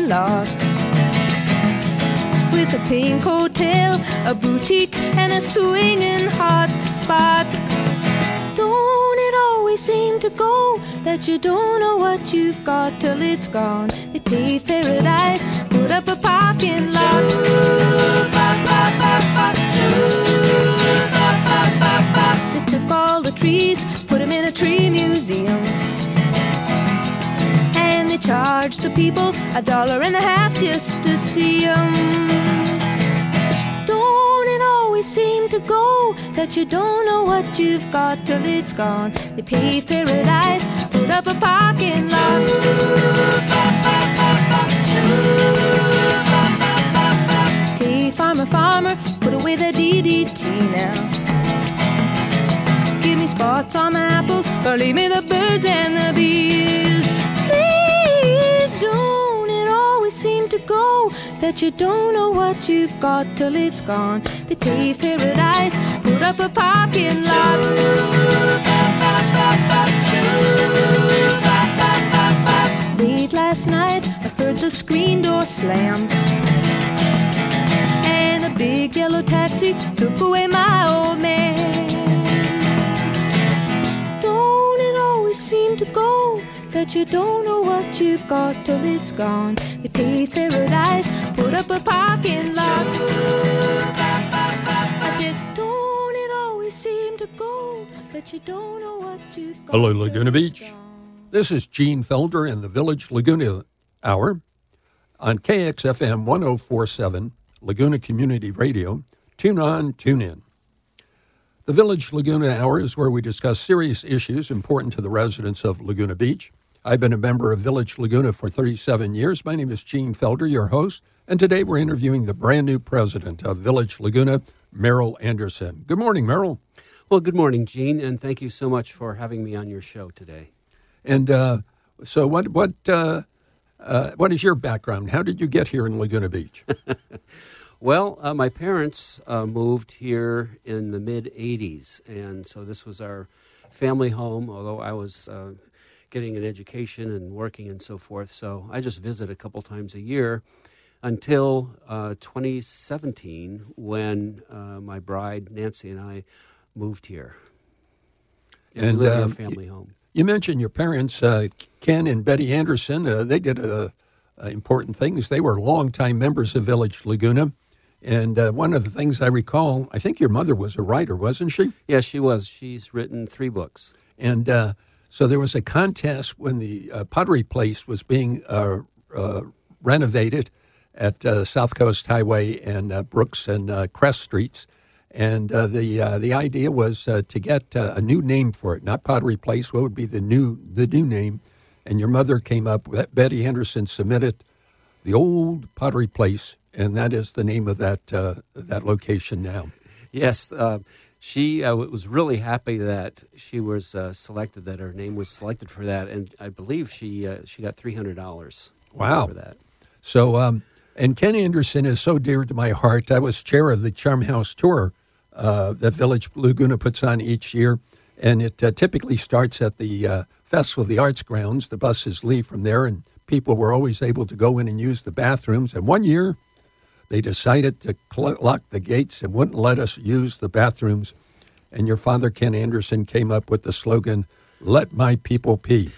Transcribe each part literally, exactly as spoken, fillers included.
lot. With a pink hotel, a boutique, and a swinging hot spot. Don't it always seem to go that you don't know what you've got till it's gone? They paved paradise, put up a parking lot. They took all the trees, put them in a tree museum. And they charged the people a dollar and a half just to see them. Don't it always seem to go that you don't know what you've got till it's gone? They paved paradise, put up a parking lot. Hey, farmer, farmer, put away the D D T now. Give me spots on my apples, or leave me the birds and the bees. Please don't it always seem to go that you don't know what you've got till it's gone? They paved paradise, put up a parking lot. Late last night, I heard the screen door slam, and a big yellow taxi took away my old man. Don't it always seem to go that you don't know what you've got till it's gone? They paved paradise, put up a parking lot. I said, don't it always seem to go that you don't know what you've got. Hello, Laguna Beach. This is Gene Felder in the Village Laguna Hour on K X F M one oh four point seven, Laguna Community Radio. Tune on, tune in. The Village Laguna Hour is where we discuss serious issues important to the residents of Laguna Beach. I've been a member of Village Laguna for thirty-seven years. My name is Gene Felder, your host, and today we're interviewing the brand new president of Village Laguna, Merrill Anderson. Good morning, Merrill. Well, good morning, Gene, and thank you so much for having me on your show today. And uh, so what what uh, uh, what is your background? How did you get here in Laguna Beach? Well, uh, my parents uh, moved here in the mid-eighties, and so this was our family home, although I was uh, getting an education and working and so forth. So I just visit a couple times a year until uh, twenty seventeen when uh, my bride, Nancy, and I moved here. And, and we live uh, in our family you, home. You mentioned your parents, uh, Ken and Betty Anderson. Uh, they did uh, uh, important things. They were longtime members of Village Laguna. And uh, one of the things I recall, I think your mother was a writer, wasn't she? Yes, she was. She's written three books. And uh, so there was a contest when the uh, Pottery Place was being uh, uh, renovated at uh, South Coast Highway and uh, Brooks and uh, Crest Streets. And uh, the uh, the idea was uh, to get uh, a new name for it, not Pottery Place. What would be the new the new name? And your mother came up with Betty Anderson submitted the Old Pottery Place. And that is the name of that uh, that location now. Yes, uh, she uh, was really happy that she was uh, selected, that her name was selected for that, and I believe she uh, she got three hundred dollars. Wow. For that. So, um, and Ken Anderson is so dear to my heart. I was chair of the Charm House Tour uh, that Village Laguna puts on each year, and it uh, typically starts at the uh, Festival of the Arts grounds. The buses leave from there, and people were always able to go in and use the bathrooms. And one year, they decided to cl- lock the gates and wouldn't let us use the bathrooms. And your father, Ken Anderson, came up with the slogan, "Let my people pee."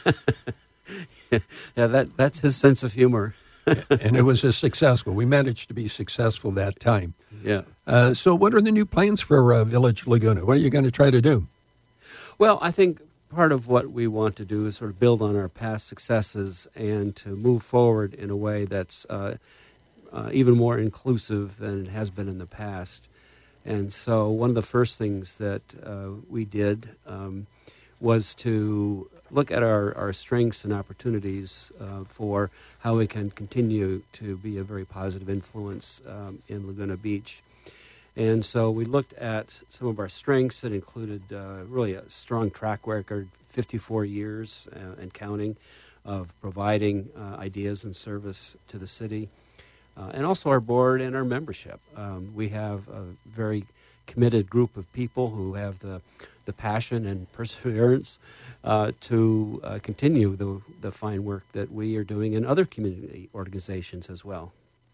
Yeah, that that's his sense of humor. And it was a successful. We managed to be successful that time. Yeah. Uh, so what are the new plans for uh, Village Laguna? What are you going to try to do? Well, I think part of what we want to do is sort of build on our past successes and to move forward in a way that's uh, Uh, even more inclusive than it has been in the past. And so one of the first things that uh, we did um, was to look at our, our strengths and opportunities uh, for how we can continue to be a very positive influence um, in Laguna Beach. And so we looked at some of our strengths that included uh, really a strong track record, fifty-four years uh, and counting, of providing uh, ideas and service to the city. Uh, and also our board and our membership. Um, we have a very committed group of people who have the the passion and perseverance uh, to uh, continue the, the fine work that we are doing in other community organizations as well.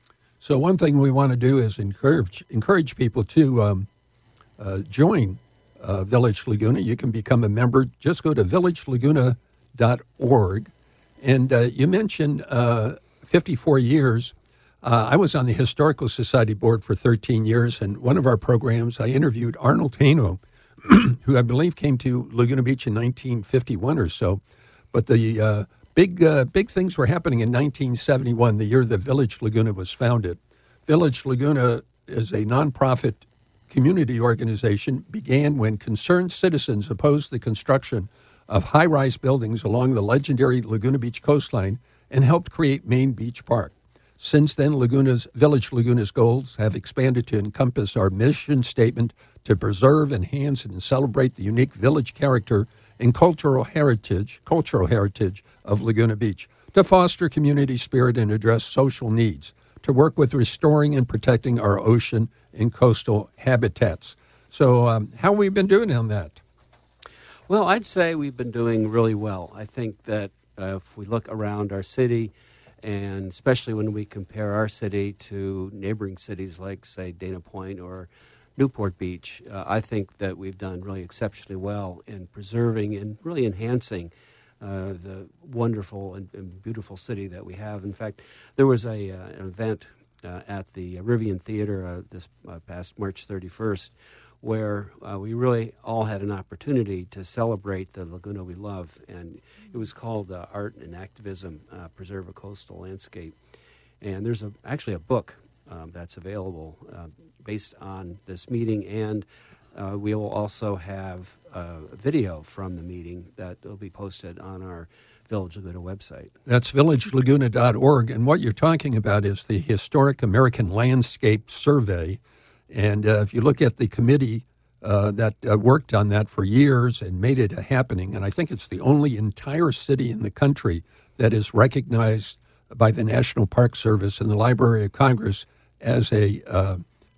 So one thing we want to do is encourage encourage people to um, uh, join uh, Village Laguna. You can become a member. Just go to village laguna dot org. And uh, you mentioned uh, fifty-four years. Uh, I was on the Historical Society board for thirteen years, and one of our programs, I interviewed Arnold Tano, who I believe came to Laguna Beach in nineteen fifty-one or so. But the uh, big uh, big things were happening in nineteen seventy-one, the year that Village Laguna was founded. Village Laguna is a nonprofit community organization, began when concerned citizens opposed the construction of high-rise buildings along the legendary Laguna Beach coastline and helped create Main Beach Park. Since then, Laguna's Village Laguna's goals have expanded to encompass our mission statement to preserve, enhance, and celebrate the unique village character and cultural heritage, cultural heritage of Laguna Beach, to foster community spirit and address social needs, to work with restoring and protecting our ocean and coastal habitats. So um, how have we been doing on that? Well, I'd say we've been doing really well. I think that uh, if we look around our city, and especially when we compare our city to neighboring cities like, say, Dana Point or Newport Beach, uh, I think that we've done really exceptionally well in preserving and really enhancing uh, the wonderful and, and beautiful city that we have. In fact, there was a, uh, an event uh, at the Rivian Theater uh, this uh, past March thirty-first where uh, we really all had an opportunity to celebrate the Laguna we love. And it was called uh, Art and Activism, uh, Preserve a Coastal Landscape. And there's a, actually a book um, that's available uh, based on this meeting. And uh, we will also have a video from the meeting that will be posted on our Village Laguna website. That's village laguna dot org. And what you're talking about is the Historic American Landscape Survey. And uh, if you look at the committee uh, that uh, worked on that for years and made it a happening, and I think it's the only entire city in the country that is recognized by the National Park Service and the Library of Congress as a, uh,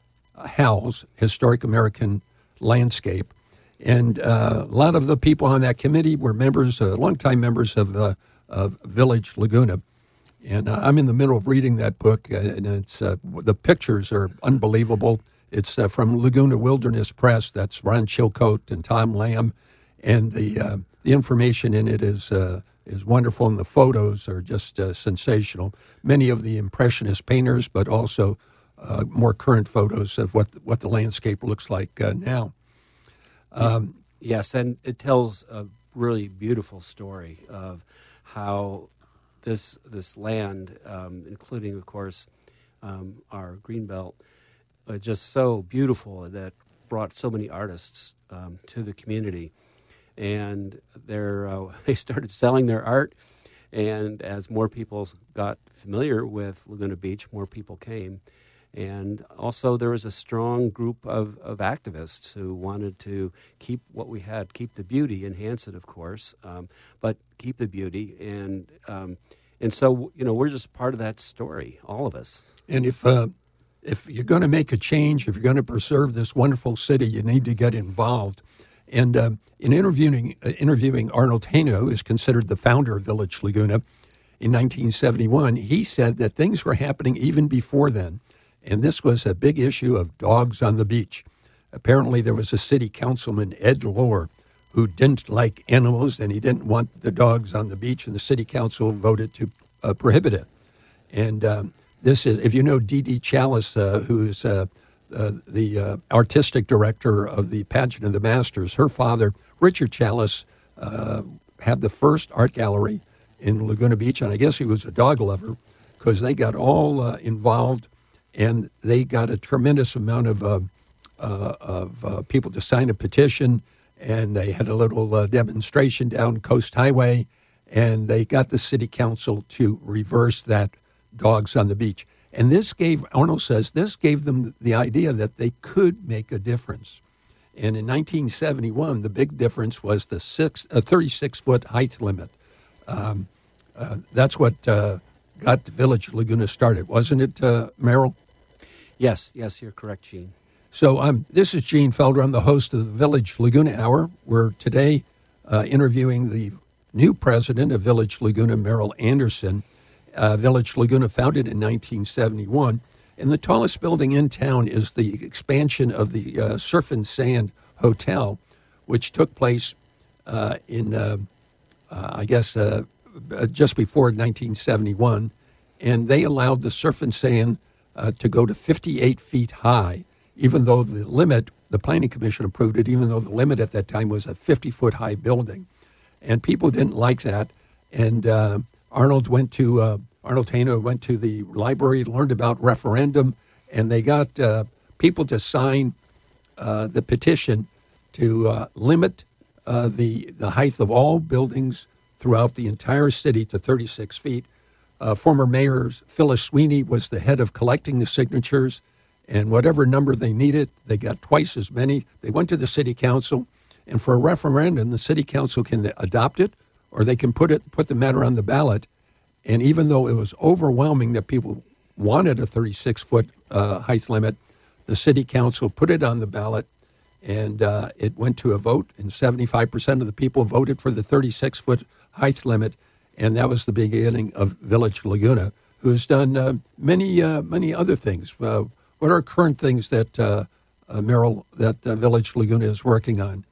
a H A L S, Historic American Landscape. And uh, a lot of the people on that committee were members, uh, longtime members of, uh, of Village Laguna. And uh, I'm in the middle of reading that book, uh, and it's uh, the pictures are unbelievable. It's uh, from Laguna Wilderness Press. That's Ron Chilcote and Tom Lamb, and the uh, the information in it is uh, is wonderful, and the photos are just uh, sensational. Many of the impressionist painters, but also uh, more current photos of what what the landscape looks like uh, now. Um, yes, and it tells a really beautiful story of how this this land, um, including, of course, um, our Greenbelt, uh, just so beautiful that brought so many artists um, to the community. And they're, uh, they started selling their art, and as more people got familiar with Laguna Beach, more people came. And also there was a strong group of, of activists who wanted to keep what we had, keep the beauty, enhance it, of course, um, but keep the beauty. And um, and so, you know, we're just part of that story, all of us. And if uh, if you're going to make a change, if you're going to preserve this wonderful city, you need to get involved. And uh, in interviewing uh, interviewing Arnold Tano, who is considered the founder of Village Laguna, in nineteen seventy-one, he said that things were happening even before then. And this was a big issue of dogs on the beach. Apparently, there was a city councilman, Ed Lohr, who didn't like animals, and he didn't want the dogs on the beach, and the city council voted to uh, prohibit it. And um, this is, if you know Dee Dee Chalice, uh, who is uh, uh, the uh, artistic director of the Pageant of the Masters, her father, Richard Chalice, uh, had the first art gallery in Laguna Beach, and I guess he was a dog lover, because they got all uh, involved. And they got a tremendous amount of uh, uh, of uh, people to sign a petition, and they had a little uh, demonstration down Coast Highway, and they got the city council to reverse that dogs on the beach. And this gave, Arnold says, this gave them the idea that they could make a difference. And in nineteen seventy-one, the big difference was the six, uh, thirty-six foot height limit. Um, uh, that's what uh, got the Village Laguna started, wasn't it, uh, Merrill? Yes, yes, you're correct, Gene. So um, this is Gene Felder. I'm the host of the Village Laguna Hour. We're today uh, interviewing the new president of Village Laguna, Merrill Anderson. Uh, Village Laguna, founded in nineteen seventy-one. And the tallest building in town is the expansion of the uh, Surf and Sand Hotel, which took place uh, in, uh, uh, I guess, uh, just before nineteen seventy-one. And they allowed the Surf and Sand uh, to go to fifty-eight feet high, even though the limit, the Planning Commission approved it, even though the limit at that time was a fifty-foot high building. And people didn't like that. And uh, Arnold went to, uh, Arnold Haino went to the library, learned about referendum, and they got uh, people to sign uh, the petition to uh, limit uh, the, the height of all buildings throughout the entire city to thirty-six feet. Uh, former Mayor Phyllis Sweeney was the head of collecting the signatures. And whatever number they needed, they got twice as many. They went to the city council, and for a referendum, the city council can adopt it, or they can put it put the matter on the ballot. And even though it was overwhelming that people wanted a thirty-six foot uh, height limit, the city council put it on the ballot, and uh, it went to a vote. And seventy-five percent of the people voted for the thirty-six foot height limit, and that was the beginning of Village Laguna, who has done uh, many uh, many other things. Uh, What are current things that, uh, uh, Merrill, that uh, Village Laguna is working on?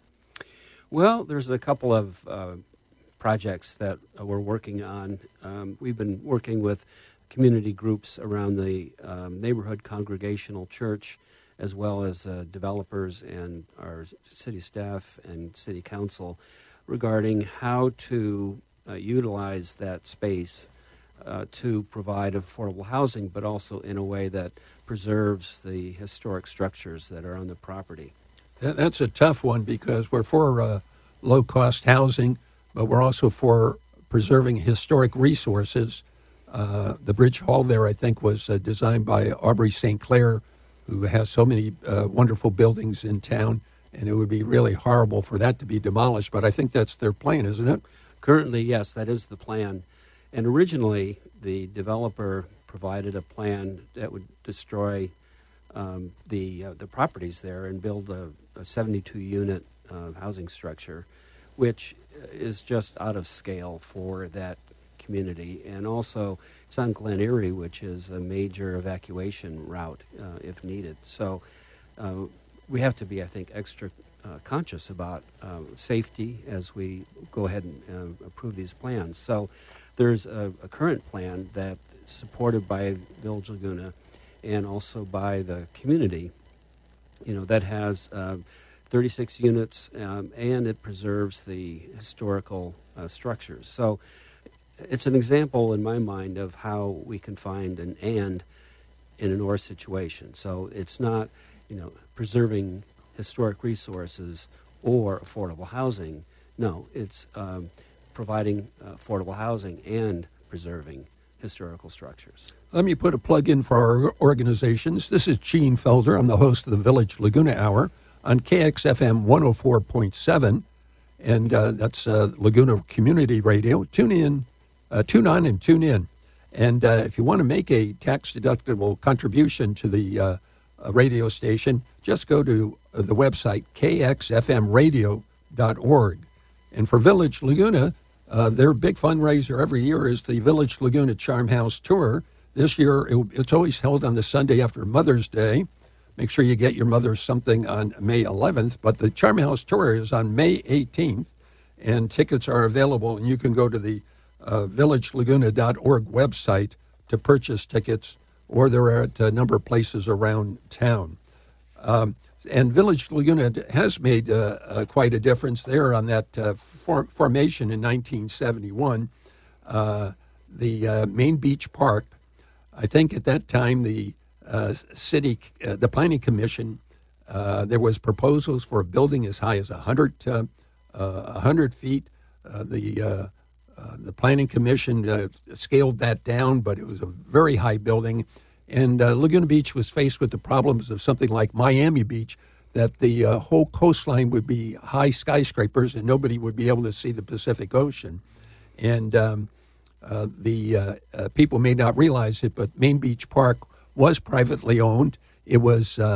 Well, there's a couple of uh, projects that uh, we're working on. Um, we've been working with community groups around the um, neighborhood congregational church, as well as uh, developers and our city staff and city council, regarding how to uh, utilize that space uh, to provide affordable housing, but also in a way that preserves the historic structures that are on the property. That, that's a tough one because we're for uh, low-cost housing, but we're also for preserving historic resources. Uh, the Bridge Hall there, I think, was uh, designed by Aubrey Saint Clair, who has so many uh, wonderful buildings in town, and it would be really horrible for that to be demolished. But I think that's their plan, isn't it? Currently, yes, that is the plan. And originally, the developer provided a plan that would destroy um, the uh, the properties there and build a, a seventy-two unit uh, housing structure, which is just out of scale for that community. And also, it's on Glen Erie, which is a major evacuation route uh, if needed. So uh, we have to be, I think, extra uh, conscious about uh, safety as we go ahead and uh, approve these plans. So there's a, a current plan that supported by Village Laguna and also by the community, you know, that has uh, thirty-six units um, and it preserves the historical uh, structures. So it's an example in my mind of how we can find an and in an or situation. So it's not, you know, preserving historic resources or affordable housing. No, it's um, providing uh, affordable housing and preserving historical structures. Let me put a plug in for our organizations. This is Gene Felder. I'm the host of the Village Laguna Hour on K X F M one oh four point seven, and uh, that's uh, Laguna Community Radio. Tune in, uh, tune on and tune in. And uh, if you want to make a tax-deductible contribution to the uh, uh, radio station, just go to uh, the website k x f m radio dot org. And for Village Laguna, Uh, their big fundraiser every year is the Village Laguna Charm House Tour. This year, it, it's always held on the Sunday after Mother's Day. Make sure you get your mother something on May eleventh. But the Charm House Tour is on May eighteenth, and tickets are available. And you can go to the uh, village laguna dot org website to purchase tickets, or they're at a number of places around town. Um, And Village Laguna has made uh, uh, quite a difference there on that uh, for- formation in nineteen seventy-one. Uh, the uh, Main Beach Park, I think at that time the uh, city, uh, the Planning Commission, uh, there was proposals for a building as high as one hundred, uh, uh, one hundred feet. Uh, the uh, uh, the Planning Commission uh, scaled that down, but it was a very high building. And uh, Laguna Beach was faced with the problems of something like Miami Beach, that the uh, whole coastline would be high skyscrapers and nobody would be able to see the Pacific Ocean. And um, uh, the uh, uh, people may not realize it, but Main Beach Park was privately owned. It was um,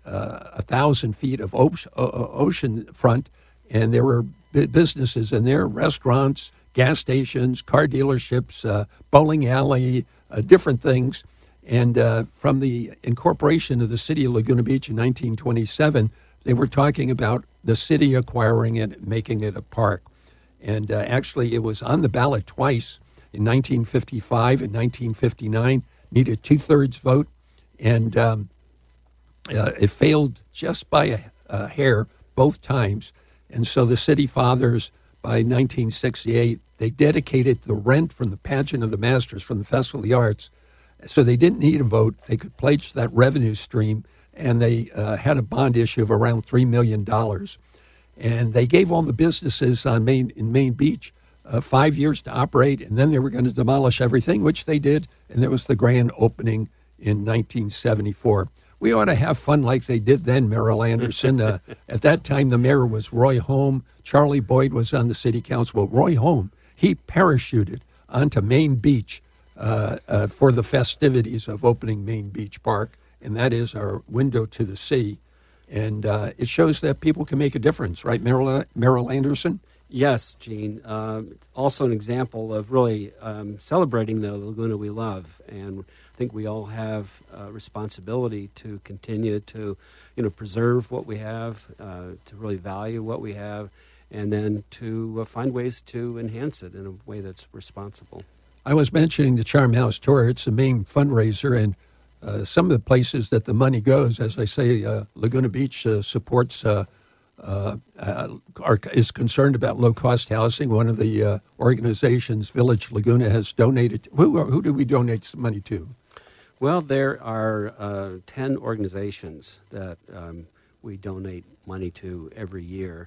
uh, a thousand feet of ocean, ocean front, and there were businesses in there, restaurants, gas stations, car dealerships, uh, bowling alley, uh, different things. And uh, from the incorporation of the city of Laguna Beach in nineteen twenty-seven, they were talking about the city acquiring it, making it a park. And uh, actually, it was on the ballot twice in nineteen fifty-five and nineteen fifty-nine, needed two-thirds vote, and um, uh, it failed just by a, a hair both times. And so the city fathers, by nineteen sixty-eight, they dedicated the rent from the Pageant of the Masters, from the Festival of the Arts, so they didn't need a vote. They could pledge that revenue stream, and they uh, had a bond issue of around three million dollars. And they gave all the businesses on Main in Main Beach uh, five years to operate, and then they were going to demolish everything, which they did, and there was the grand opening in nineteen seventy-four. We ought to have fun like they did then, Merrill Anderson. Uh, at that time, the mayor was Roy Holm. Charlie Boyd was on the city council. Well, Roy Holm, he parachuted onto Main Beach uh, uh, for the festivities of opening Main Beach Park, and that is our window to the sea. And uh, it shows that people can make a difference, right, Merrill, Merrill Anderson? Yes, Gene. Um, also an example of really um, celebrating the Laguna we love. And I think we all have a responsibility to continue to, you know, preserve what we have, uh, to really value what we have, and then to uh, find ways to enhance it in a way that's responsible. I was mentioning the Charm House Tour. It's the main fundraiser, and uh, some of the places that the money goes, as I say, uh, Laguna Beach uh, supports uh, Uh, uh, are, is concerned about low-cost housing. One of the uh, organizations, Village Laguna, has donated. Who, who do we donate some money to? Well, there are uh, ten organizations that um, we donate money to every year,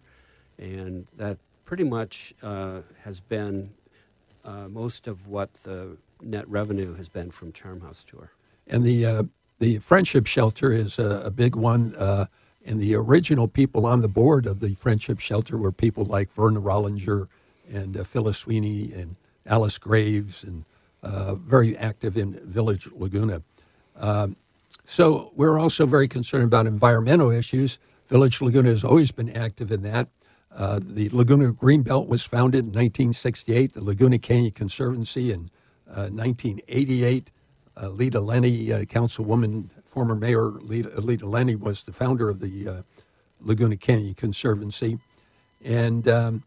and that pretty much uh, has been uh, most of what the net revenue has been from Charm House Tour. And the uh, the Friendship Shelter is a, a big one. Uh, And the original people on the board of the Friendship Shelter were people like Verna Rollinger and uh, Phyllis Sweeney and Alice Graves, and uh, very active in Village Laguna. Um, so we're also very concerned about environmental issues. Village Laguna has always been active in that. Uh, the Laguna Greenbelt was founded in nineteen sixty-eight, the Laguna Canyon Conservancy in uh, nineteen eighty-eight. Uh, Lita Lenny, uh, councilwoman, former mayor Lita, Lita Lenny, was the founder of the uh, Laguna Canyon Conservancy. And um,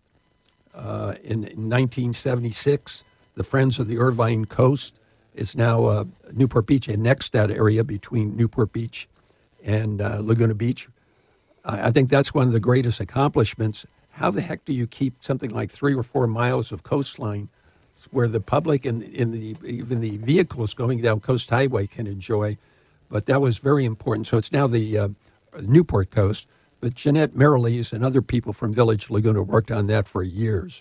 uh, in, in nineteen seventy-six, the Friends of the Irvine Coast is now uh, Newport Beach annexed that area between Newport Beach and uh, Laguna Beach. I, I think that's one of the greatest accomplishments. How the heck do you keep something like three or four miles of coastline where the public and, and the, even the vehicles going down Coast Highway can enjoy? But that was very important. So it's now the uh, Newport Coast. But Jeanette Merrilees and other people from Village Laguna worked on that for years.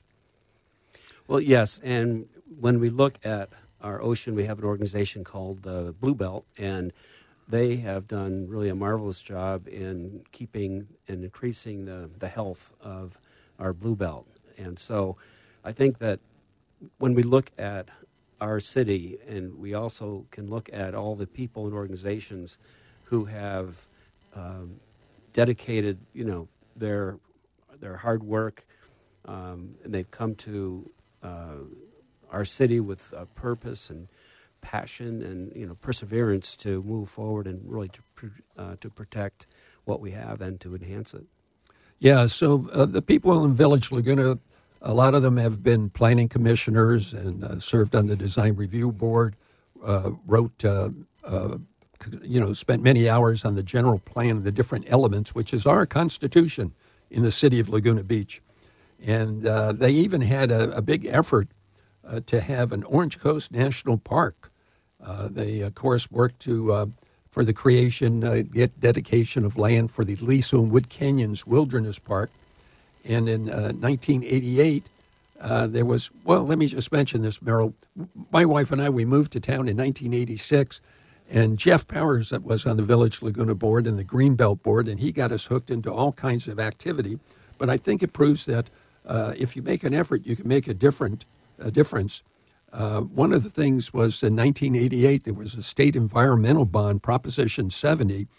Well, yes. And when we look at our ocean, we have an organization called the uh, Blue Belt, and they have done really a marvelous job in keeping and increasing the, the health of our Blue Belt. And so I think that when we look at our city, and we also can look at all the people and organizations who have um, dedicated, you know, their their hard work, um, and they've come to uh, our city with a purpose and passion and, you know, perseverance to move forward and really to uh, to protect what we have and to enhance it. Yeah. So uh, the people in Village Laguna, a lot of them have been planning commissioners and uh, served on the design review board, uh, wrote, uh, uh, you know, spent many hours on the general plan of the different elements, which is our constitution in the city of Laguna Beach. And uh, they even had a, a big effort uh, to have an Orange Coast National Park. Uh, they, of course, worked to uh, for the creation, uh, get dedication of land for the Aliso and Wood Canyons Wilderness Park. And in uh, nineteen eighty-eight, uh, there was, well, let me just mention this, Merrill. My wife and I, we moved to town in nineteen eighty-six, and Jeff Powers that was on the Village Laguna board and the Greenbelt board, and he got us hooked into all kinds of activity. But I think it proves that uh, if you make an effort, you can make a different a difference. Uh, one of the things was in nineteen eighty-eight, there was a state environmental bond, Proposition seventy,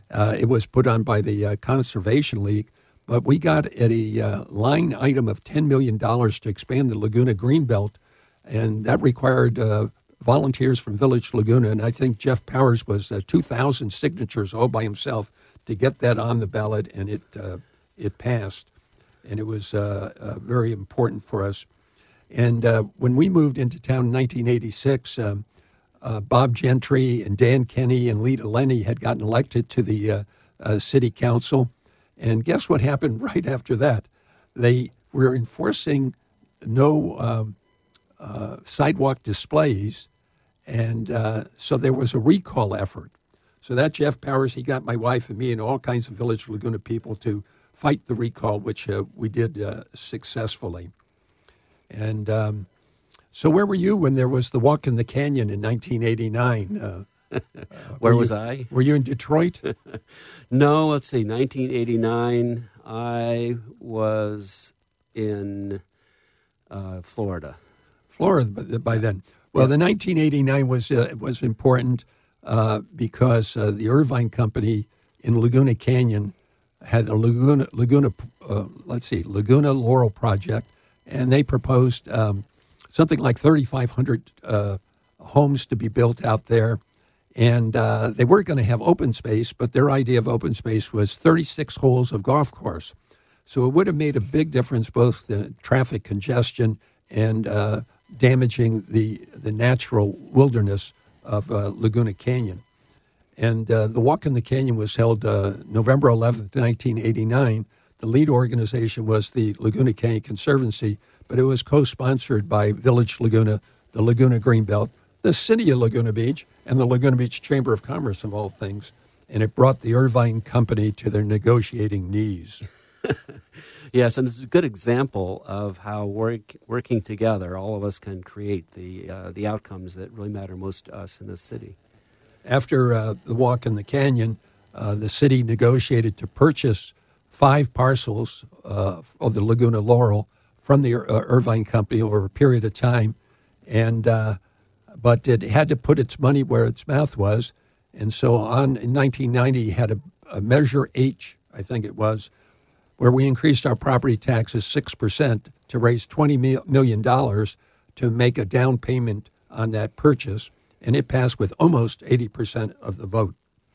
Uh, it was put on by the uh, Conservation League, but we got at a uh, line item of ten million dollars to expand the Laguna Greenbelt, and that required uh, volunteers from Village Laguna, and I think Jeff Powers was uh, two thousand signatures all by himself to get that on the ballot, and it uh, it passed, and it was uh, uh, very important for us. And uh, when we moved into town in nineteen eighty-six, um, uh, Bob Gentry and Dan Kenny and Lita Lenny had gotten elected to the uh, uh, city council, and guess what happened right after that? They were enforcing no um, uh, sidewalk displays, and uh, so there was a recall effort. So that Jeff Powers, he got my wife and me and all kinds of Village Laguna people to fight the recall, which uh, we did uh, successfully. And um, so where were you when there was the Walk in the Canyon in nineteen eighty-nine? Uh, uh, Where was you, I? Were you in Detroit? No, let's see, nineteen eighty-nine, I was in uh, Florida. Florida by, by then. Well, yeah. The nineteen eighty-nine was uh, was important uh, because uh, the Irvine Company in Laguna Canyon had a Laguna, Laguna uh, let's see, Laguna Laurel project, and they proposed um, something like thirty-five hundred uh, homes to be built out there. And uh, they weren't going to have open space, but their idea of open space was thirty-six holes of golf course. So it would have made a big difference, both the traffic congestion and uh, damaging the the natural wilderness of uh, Laguna Canyon. And uh, the Walk in the Canyon was held uh, November eleventh, nineteen eighty-nine. The lead organization was the Laguna Canyon Conservancy, but it was co-sponsored by Village Laguna, the Laguna Greenbelt, the City of Laguna Beach, and the Laguna Beach Chamber of Commerce, of all things. And it brought the Irvine Company to their negotiating knees. Yes, and it's a good example of how work, working together, all of us can create the uh, the outcomes that really matter most to us in this city. After uh, the Walk in the Canyon, uh, the city negotiated to purchase five parcels uh, of the Laguna Laurel from the uh, Irvine Company over a period of time, and uh, but it had to put its money where its mouth was, and so on. In nineteen ninety, had a, a Measure H, I think it was, where we increased our property taxes six percent to raise twenty million dollars to make a down payment on that purchase, and it passed with almost eighty percent of the vote.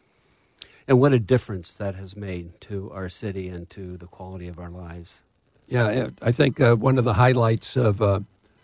And what a difference that has made to our city and to the quality of our lives. Yeah, I think uh, one of the highlights of, uh,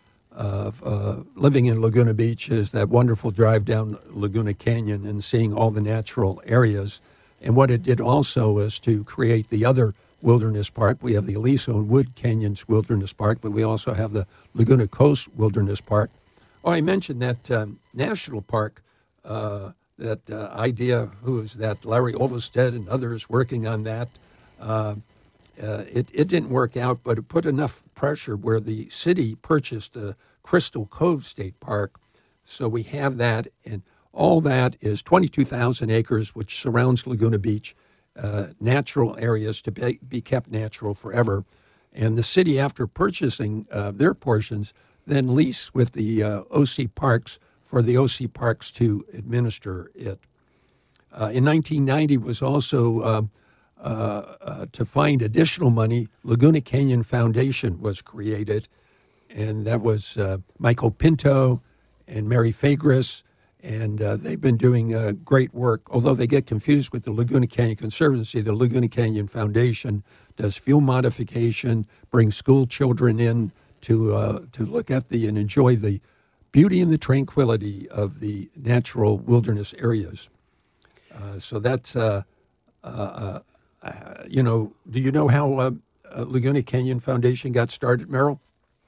of uh, living in Laguna Beach is that wonderful drive down Laguna Canyon and seeing all the natural areas. And what it did also is to create the other Wilderness Park. We have the Aliso and Wood Canyons Wilderness Park, but we also have the Laguna Coast Wilderness Park. Oh, I mentioned that um, national park, uh, that uh, idea, who is that, Larry Olvestead and others working on that. Uh, uh, it, it didn't work out, but it put enough pressure where the city purchased the Crystal Cove State Park. So we have that, and all that is twenty-two thousand acres, which surrounds Laguna Beach. Uh, natural areas to be, be kept natural forever. And the city, after purchasing uh, their portions, then lease with the uh, O C Parks for the O C Parks to administer it. Uh, in nineteen ninety was also, uh, uh, uh, to find additional money, Laguna Canyon Foundation was created, and that was uh, Michael Pinto and Mary Fagris. And uh, they've been doing uh, great work. Although they get confused with the Laguna Canyon Conservancy, the Laguna Canyon Foundation does fuel modification, brings school children in to uh, to look at the and enjoy the beauty and the tranquility of the natural wilderness areas. Uh, so that's, uh, uh, uh, you know, do you know how uh, uh, Laguna Canyon Foundation got started, Merrill?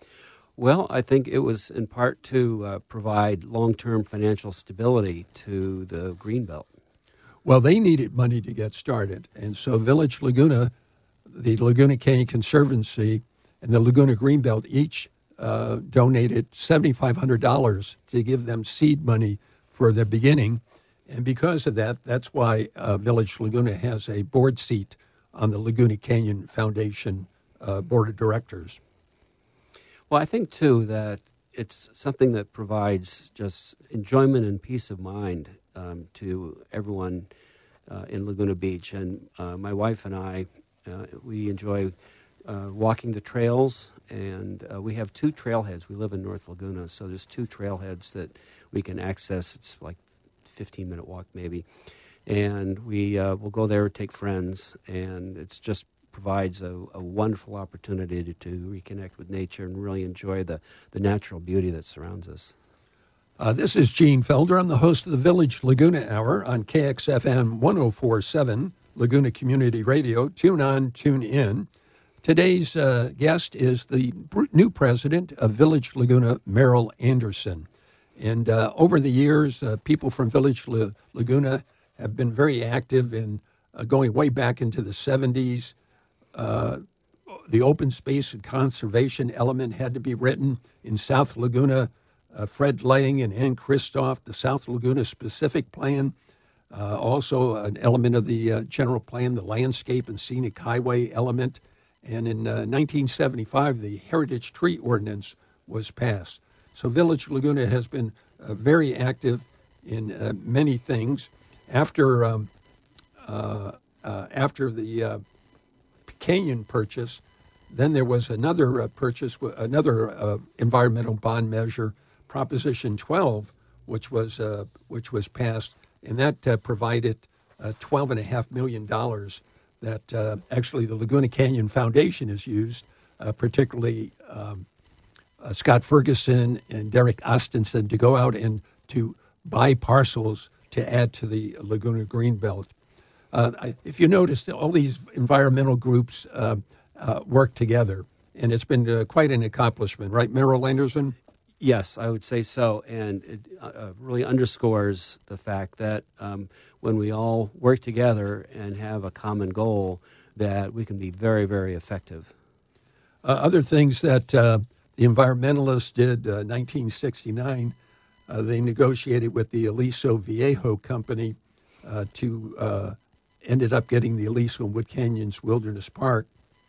Well, I think it was in part to uh, provide long-term financial stability to the Greenbelt. Well, they needed money to get started. And so Village Laguna, the Laguna Canyon Conservancy, and the Laguna Greenbelt each uh, donated seven thousand five hundred dollars to give them seed money for their beginning. And because of that, that's why uh, Village Laguna has a board seat on the Laguna Canyon Foundation uh, Board of Directors. Well, I think, too, that it's something that provides just enjoyment and peace of mind um, to everyone uh, in Laguna Beach. And uh, my wife and I, uh, we enjoy uh, walking the trails, and uh, we have two trailheads. We live in North Laguna, so there's two trailheads that we can access. It's like fifteen-minute walk maybe. And we uh, will go there, take friends, and it's just provides a, a wonderful opportunity to, to reconnect with nature and really enjoy the, the natural beauty that surrounds us. Uh, this is Gene Felder. I'm the host of the Village Laguna Hour on K X F M one oh four point seven, Laguna Community Radio. Tune on, tune in. Today's uh, guest is the new president of Village Laguna, Merrill Anderson. And uh, over the years, uh, people from Village La- Laguna have been very active in uh, going way back into the seventies. Uh, the open space and conservation element had to be written in South Laguna. Uh, Fred Lang and Ann Christoph, the South Laguna specific plan, uh, also an element of the uh, general plan, the landscape and scenic highway element. And in uh, nineteen seventy-five, the Heritage Tree Ordinance was passed. So Village Laguna has been uh, very active in uh, many things. After um, uh, uh, after the uh, Canyon purchase, then there was another uh, purchase, another uh, environmental bond measure, Proposition twelve, which was uh, which was passed, and that uh, provided uh, twelve and a half million dollars that uh, actually the Laguna Canyon Foundation has used, uh, particularly um, uh, Scott Ferguson and Derek Ostenson, to go out and to buy parcels to add to the Laguna Greenbelt. Uh, I, if you notice, all these environmental groups uh, uh, work together, and it's been uh, quite an accomplishment, right, Merrill Anderson? Yes, I would say so, and it uh, really underscores the fact that um, when we all work together and have a common goal, that we can be very, very effective. Uh, other things that uh, the environmentalists did, uh, nineteen sixty-nine, uh, they negotiated with the Aliso Viejo Company uh, to uh, ended up getting the Aliso and Wood Canyons Wilderness Park.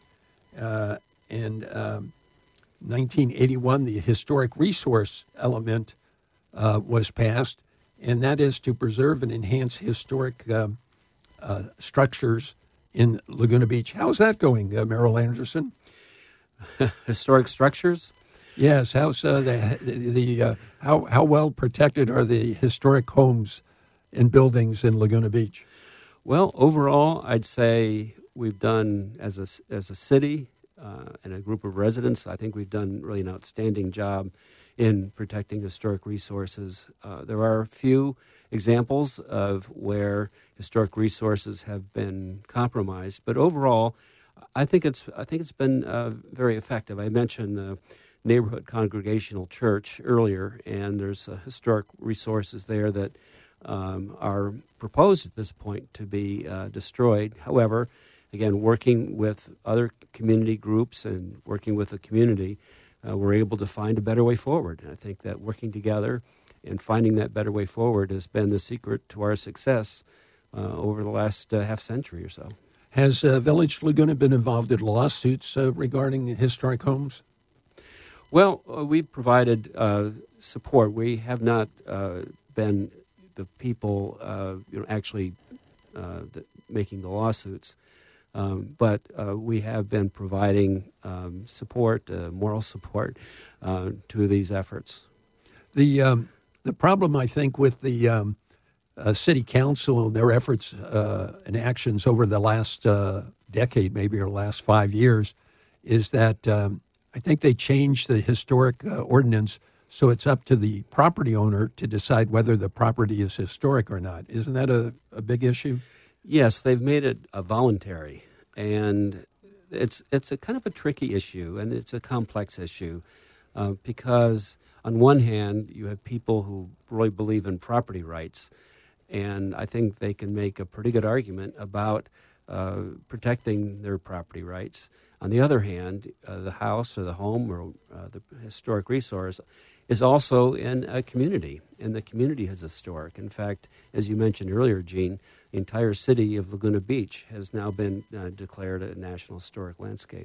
Uh, and um, nineteen eighty-one, the historic resource element uh, was passed, and that is to preserve and enhance historic um, uh, structures in Laguna Beach. How's that going, uh, Merrill Anderson? Historic structures? Yes. How's uh, the, the, the uh, how how well protected are the historic homes and buildings in Laguna Beach? Well, overall, I'd say we've done, as a, as a city uh, and a group of residents, I think we've done really an outstanding job in protecting historic resources. Uh, there are a few examples of where historic resources have been compromised, but overall, I think it's I think it's been uh, very effective. I mentioned the Neighborhood Congregational Church earlier, and there's uh, historic resources there that Um, are proposed at this point to be uh, destroyed. However, again, working with other community groups and working with the community, uh, we're able to find a better way forward. And I think that working together and finding that better way forward has been the secret to our success uh, over the last uh, half century or so. Has uh, Village Laguna been involved in lawsuits uh, regarding historic homes? Well, uh, we've provided uh, support. We have not uh, been the people uh, you know, actually uh, the, making the lawsuits. Um, but uh, we have been providing um, support, uh, moral support, uh, to these efforts. The um, the problem, I think, with the um, uh, city council and their efforts uh, and actions over the last uh, decade, maybe, or last five years, is that um, I think they changed the historic uh, ordinance. So it's up to the property owner to decide whether the property is historic or not. Isn't that a, a big issue? Yes, they've made it a voluntary, and it's it's a kind of a tricky issue, and it's a complex issue uh, because on one hand you have people who really believe in property rights, and I think they can make a pretty good argument about uh, protecting their property rights. On the other hand, uh, the house or the home or uh, the historic resource is also in a community, and the community is historic. In fact, as you mentioned earlier, Gene, the entire city of Laguna Beach has now been uh, declared a National Historic Landscape.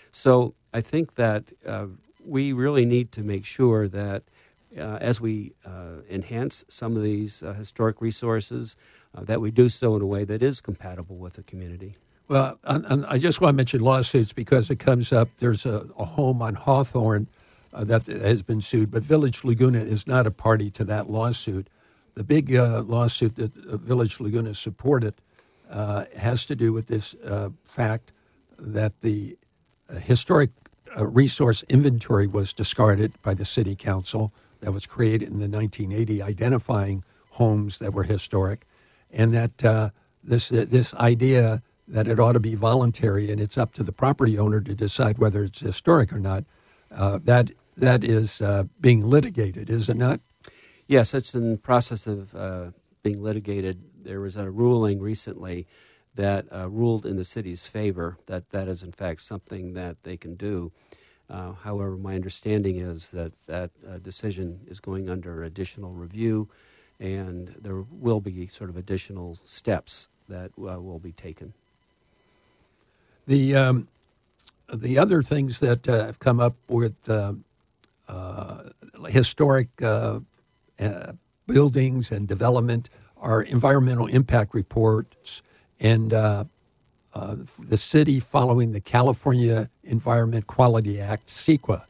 So I think that uh, we really need to make sure that uh, as we uh, enhance some of these uh, historic resources, uh, that we do so in a way that is compatible with the community. Well, and, and I just want to mention lawsuits because it comes up. There's a, a home on Hawthorne uh, that has been sued, but Village Laguna is not a party to that lawsuit. The big uh, lawsuit that uh, Village Laguna supported uh, has to do with this uh, fact that the uh, historic uh, resource inventory was discarded by the city council that was created in the nineteen eighty, identifying homes that were historic, and that uh, this uh, this idea that it ought to be voluntary and it's up to the property owner to decide whether it's historic or not, uh, that that is uh, being litigated, is it not? Yes, it's in the process of uh, being litigated. There was a ruling recently that uh, ruled in the city's favor that that is, in fact, something that they can do. Uh, however, my understanding is that that uh, decision is going under additional review, and there will be sort of additional steps that uh, will be taken. The um, the other things that uh, have come up with uh, uh, historic uh, uh, buildings and development are environmental impact reports, and uh, uh, the city following the California Environment Quality Act, CEQA.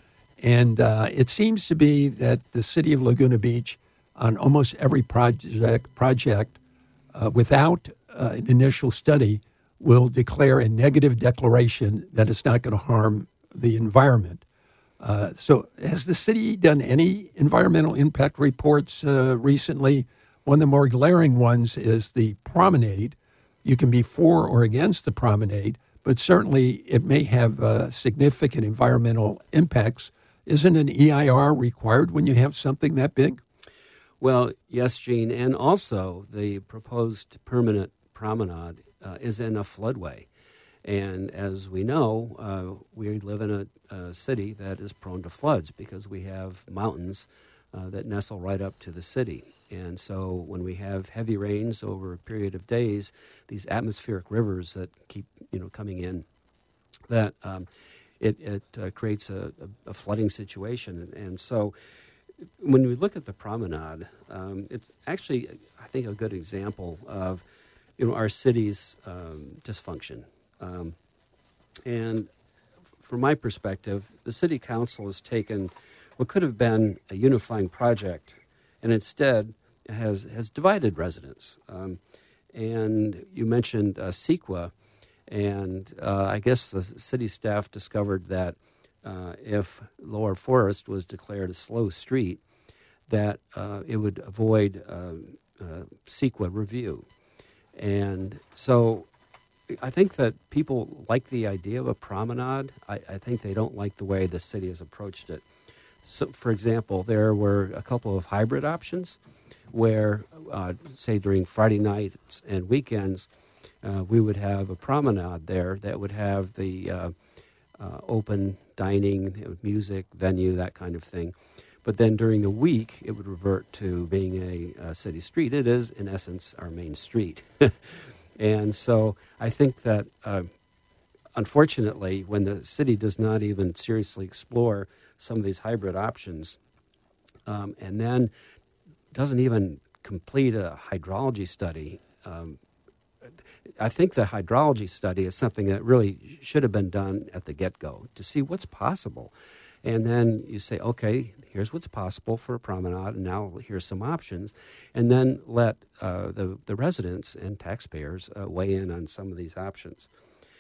And uh, it seems to be that the city of Laguna Beach, on almost every project, project uh, without uh, an initial study, will declare a negative declaration that it's not going to harm the environment. Uh, so has the city done any environmental impact reports uh, recently? One of the more glaring ones is the promenade. You can be for or against the promenade, but certainly it may have uh, significant environmental impacts. Isn't an E I R required when you have something that big? Well, yes, Gene, and also the proposed permanent promenade uh, is in a floodway. And as we know, uh, we live in a, a city that is prone to floods because we have mountains uh, that nestle right up to the city. And so when we have heavy rains over a period of days, these atmospheric rivers that keep, you know, coming in, that um, it, it uh, creates a, a flooding situation. And, and so when we look at the promenade, um, it's actually, I think, a good example of, you know, our city's um, dysfunction. Um, and f- from my perspective, the city council has taken what could have been a unifying project and instead has has divided residents. Um, and you mentioned uh, CEQA, and uh, I guess the city staff discovered that uh, if Lower Forest was declared a slow street, that uh, it would avoid uh, uh, CEQA review. And so I think that people like the idea of a promenade. I, I think they don't like the way the city has approached it. So, for example, there were a couple of hybrid options where, uh, say, during Friday nights and weekends, uh, we would have a promenade there that would have the uh, uh, open dining, music, venue, that kind of thing. But then during the week, it would revert to being a, a city street. It is, in essence, our main street. And so I think that, uh, unfortunately, when the city does not even seriously explore some of these hybrid options, um, and then doesn't even complete a hydrology study, um, I think the hydrology study is something that really should have been done at the get-go to see what's possible. And then you say, okay, here's what's possible for a promenade, and now here's some options. And then let uh, the, the residents and taxpayers uh, weigh in on some of these options.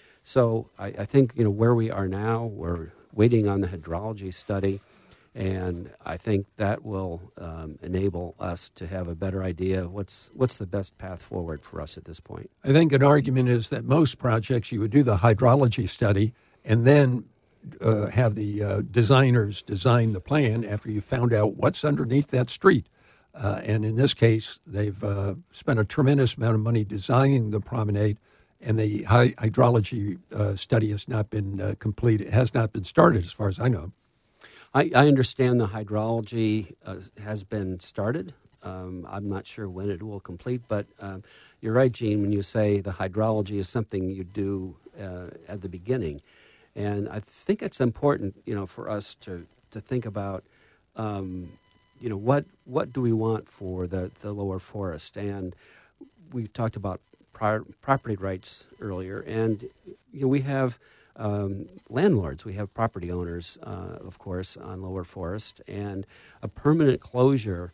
So I, I think, you know, where we are now, we're waiting on the hydrology study, and I think that will um, enable us to have a better idea of what's, what's the best path forward for us at this point. I think an argument is that most projects, you would do the hydrology study and then Uh, have the uh, designers design the plan after you found out what's underneath that street. Uh, and in this case, they've uh, spent a tremendous amount of money designing the promenade, and the hy- hydrology uh, study has not been uh, completed, has not been started as far as I know. I, I understand the hydrology uh, has been started. Um, I'm not sure when it will complete, but um, you're right, Gene, when you say the hydrology is something you do uh, at the beginning. And I think it's important, you know, for us to, to think about, um, you know, what what do we want for the, the lower forest? And we talked about prior, property rights earlier, and you know, we have um, landlords, we have property owners, uh, of course, on Lower Forest, and a permanent closure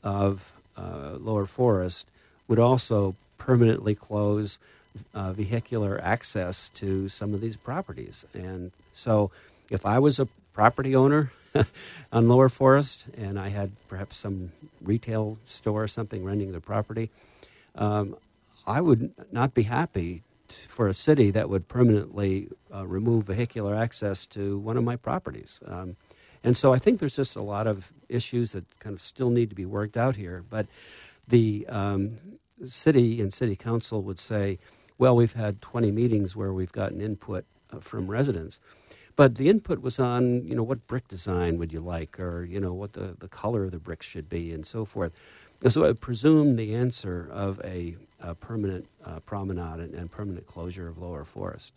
of uh, Lower Forest would also permanently close uh, vehicular access to some of these properties. And so if I was a property owner on Lower Forest and I had perhaps some retail store or something renting the property, um, I would not be happy t- for a city that would permanently uh, remove vehicular access to one of my properties. Um, and so I think there's just a lot of issues that kind of still need to be worked out here. But the um, city and city council would say, well, we've had twenty meetings where we've gotten input uh, from residents. But the input was on, you know, what brick design would you like, or, you know, what the, the color of the bricks should be, and so forth. And so I presume the answer of a, a permanent uh, promenade and, and permanent closure of Lower Forest.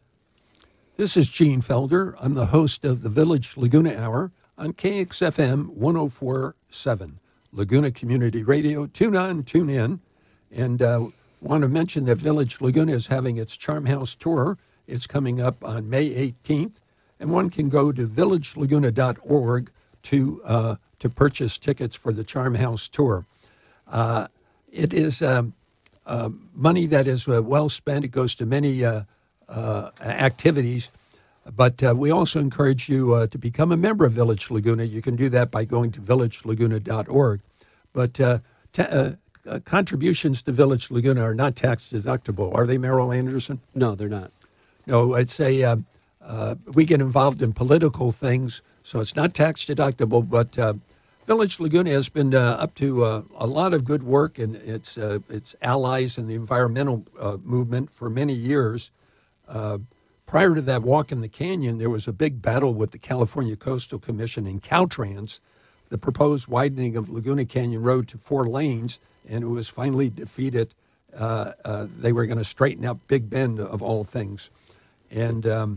This is Gene Felder. I'm the host of the Village Laguna Hour on K X F M one oh four point seven, Laguna Community Radio. Tune on, tune in. And uh, want to mention that Village Laguna is having its Charm House tour. It's coming up on May eighteenth. And one can go to village laguna dot org to uh, to purchase tickets for the Charm House tour. Uh, it is um, uh, money that is uh, well spent. It goes to many uh, uh, activities. But uh, we also encourage you uh, to become a member of Village Laguna. You can do that by going to village laguna dot org. But uh, ta- uh, uh, contributions to Village Laguna are not tax deductible. Are they, Merrill Anderson? No, they're not. No, it's a... Uh, Uh, we get involved in political things, so it's not tax deductible. But uh, Village Laguna has been uh, up to uh, a lot of good work, and its uh, its allies in the environmental uh, movement for many years. Uh, prior to that walk in the canyon, there was a big battle with the California Coastal Commission and Caltrans, the proposed widening of Laguna Canyon Road to four lanes, and it was finally defeated. Uh, uh, they were going to straighten out Big Bend, of all things, and. Um,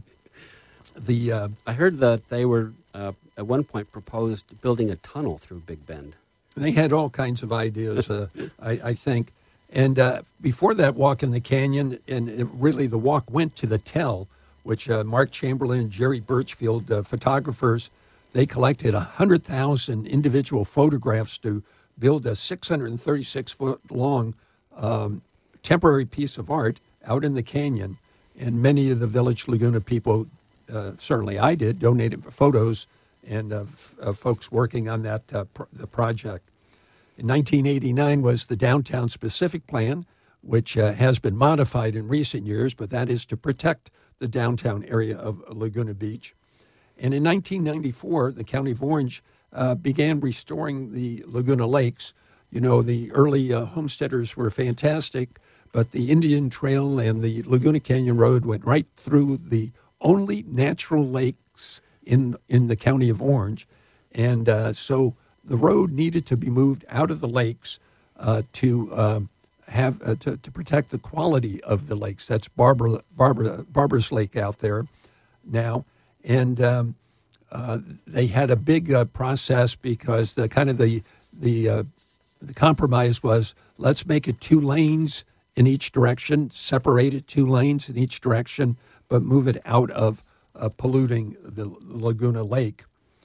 The uh, I heard that they were uh, at one point proposed building a tunnel through Big Bend. They had all kinds of ideas, uh, I, I think. And uh, before that walk in the canyon, and it really the walk went to the Tell, which uh, Mark Chamberlain and Jerry Birchfield, uh, photographers, they collected one hundred thousand individual photographs to build a six hundred thirty-six foot long um, temporary piece of art out in the canyon. And many of the Village Laguna people, Uh, certainly I did, donated photos and uh, f- uh, folks working on that uh, pr- the project. In nineteen eighty-nine was the Downtown Specific Plan, which uh, has been modified in recent years, but that is to protect the downtown area of Laguna Beach. And in nineteen ninety-four, the County of Orange uh, began restoring the Laguna Lakes. You know, the early uh, homesteaders were fantastic, but the Indian Trail and the Laguna Canyon Road went right through the only natural lakes in in the County of Orange. And uh, so the road needed to be moved out of the lakes uh, to um, have uh, to, to protect the quality of the lakes. That's Barbara, Barbara, Barbara's Lake out there now. And um, uh, they had a big uh, process because the kind of the, the, uh, the compromise was, let's make it two lanes in each direction, separate it two lanes in each direction, but move it out of uh, polluting the Laguna Lake.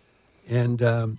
And um,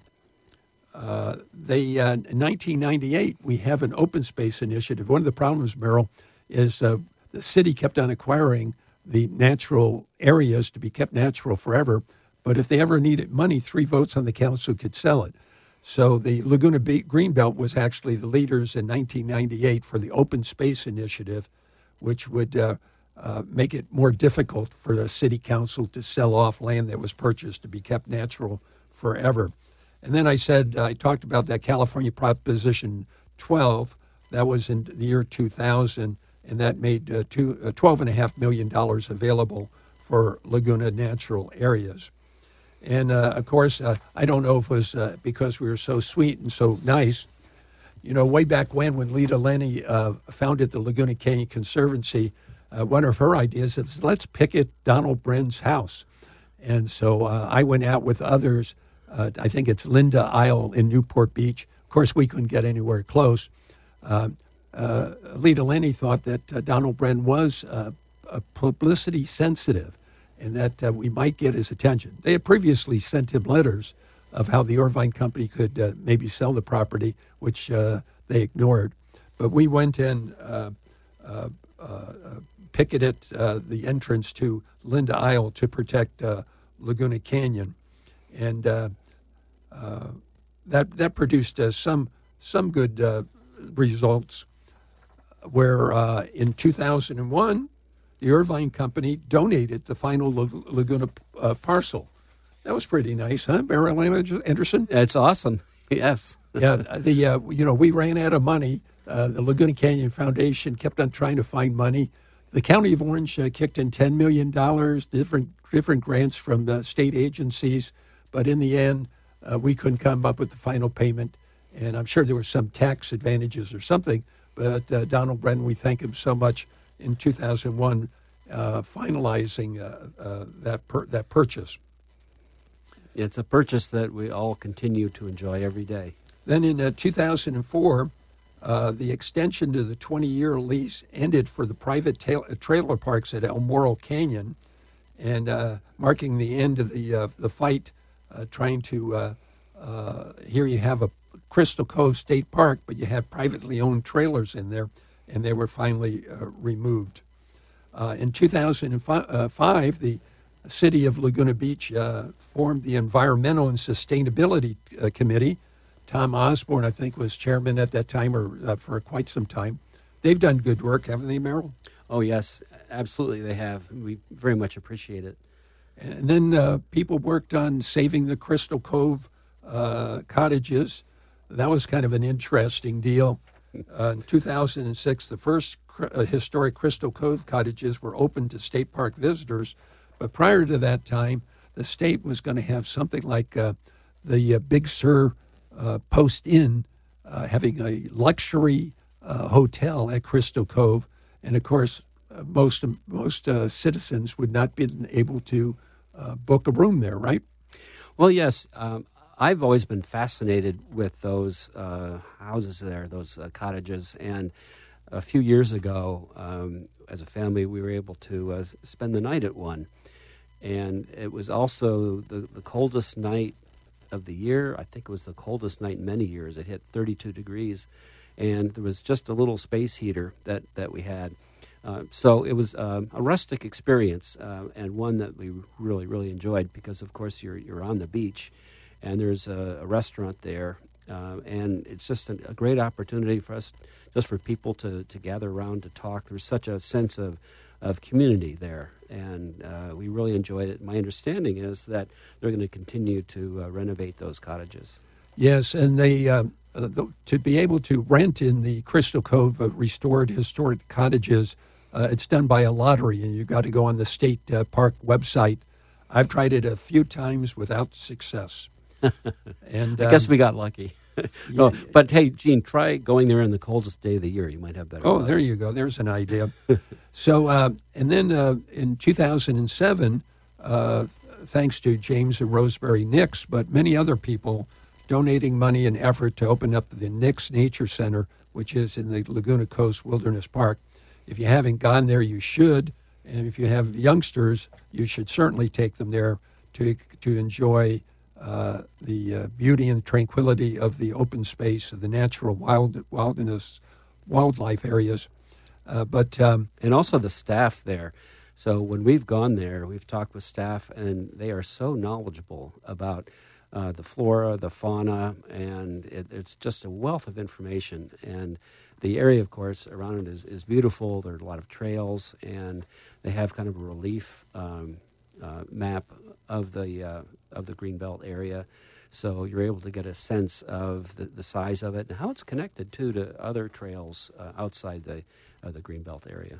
uh, they, uh, in nineteen ninety-eight, we have an open space initiative. One of the problems, Merrill, is uh, the city kept on acquiring the natural areas to be kept natural forever, but if they ever needed money, three votes on the council could sell it. So the Laguna Be- Greenbelt was actually the leaders in nineteen ninety-eight for the open space initiative, which would uh, Uh, make it more difficult for the city council to sell off land that was purchased to be kept natural forever. And then I said, uh, I talked about that California Proposition twelve. That was in the year two thousand, and that made uh, two, uh, twelve point five million dollars available for Laguna natural areas. And, uh, of course, uh, I don't know if it was uh, because we were so sweet and so nice. You know, way back when, when Lita Lenny uh, founded the Laguna Canyon Conservancy, Uh, one of her ideas is, let's picket Donald Bren's house. And so uh, I went out with others. Uh, I think it's Linda Isle in Newport Beach. Of course, we couldn't get anywhere close. Uh, uh, Lita Lenny thought that uh, Donald Bren was uh, uh, publicity sensitive and that uh, we might get his attention. They had previously sent him letters of how the Irvine Company could uh, maybe sell the property, which uh, they ignored. But we went in, uh, uh, uh, picketed uh, the entrance to Linda Isle to protect uh, Laguna Canyon. And uh, uh, that that produced uh, some some good uh, results, where uh, in two thousand one, the Irvine Company donated the final Laguna uh, parcel. That was pretty nice, huh, Marilyn Anderson? It's awesome. Yes. Yeah. The uh, you know we ran out of money. Uh, the Laguna Canyon Foundation kept on trying to find money. The County of Orange uh, kicked in ten million dollars, different different grants from the state agencies, but in the end, uh, we couldn't come up with the final payment. And I'm sure there were some tax advantages or something. But uh, Donald Bren, we thank him so much in two thousand one, uh, finalizing uh, uh, that per- that purchase. It's a purchase that we all continue to enjoy every day. Then in uh, two thousand four, uh, the extension to the twenty-year lease ended for the private ta- trailer parks at El Morro Canyon, and uh, marking the end of the uh, the fight, uh, trying to, uh, uh, here you have a Crystal Cove State Park, but you have privately owned trailers in there, and they were finally uh, removed. Uh, in two thousand five, the City of Laguna Beach uh, formed the Environmental and Sustainability uh, Committee. Tom Osborne, I think, was chairman at that time, or uh, for quite some time. They've done good work, haven't they, Merrill? Oh, yes, absolutely they have. We very much appreciate it. And then uh, people worked on saving the Crystal Cove uh, cottages. That was kind of an interesting deal. Uh, in two thousand six, the first uh, historic Crystal Cove cottages were open to state park visitors. But prior to that time, the state was going to have something like uh, the uh, Big Sur uh, Post Inn, uh, having a luxury uh, hotel at Crystal Cove. And of course, uh, most most uh, citizens would not be able to uh, book a room there, right? Well, yes. Um, I've always been fascinated with those uh, houses there, those uh, cottages. And a few years ago, um, as a family, we were able to uh, spend the night at one. And it was also the, the coldest night of the year. I think it was the coldest night in many years. It hit thirty-two degrees. And there was just a little space heater that, that we had. Uh, so it was um, a rustic experience, uh, and one that we really, really enjoyed because, of course, you're you're on the beach, and there's a, a restaurant there, uh, and it's just a, a great opportunity for us, just for people to, to gather around to talk. There's such a sense of, of community there, and uh, we really enjoyed it. My understanding is that they're going to continue to uh, renovate those cottages. Yes, and they uh, the, to be able to rent in the Crystal Cove uh, restored historic cottages, uh, it's done by a lottery, and you've got to go on the state uh, park website. I've tried it a few times without success. And I guess um, we got lucky. No, yeah, but hey, Gene, try going there in the coldest day of the year. You might have better Oh, luck. there you go. There's an idea. So, uh, and then uh, in two thousand seven, uh, thanks to James and Rosemary Nix, but many other people donating money in effort to open up the Nix Nature Center, which is in the Laguna Coast Wilderness Park. If you haven't gone there, you should. And if you have youngsters, you should certainly take them there to to enjoy uh, the uh, beauty and tranquility of the open space, of the natural wild wilderness, wildlife areas. Uh, but um, and also the staff there. So when we've gone there, we've talked with staff, and they are so knowledgeable about uh, the flora, the fauna, and it, it's just a wealth of information. And the area, of course, around it is, is beautiful. There are a lot of trails, and they have kind of a relief um, uh, map of the uh, of the Greenbelt area. So you're able to get a sense of the, the size of it and how it's connected, too, to other trails uh, outside the uh, the Greenbelt area.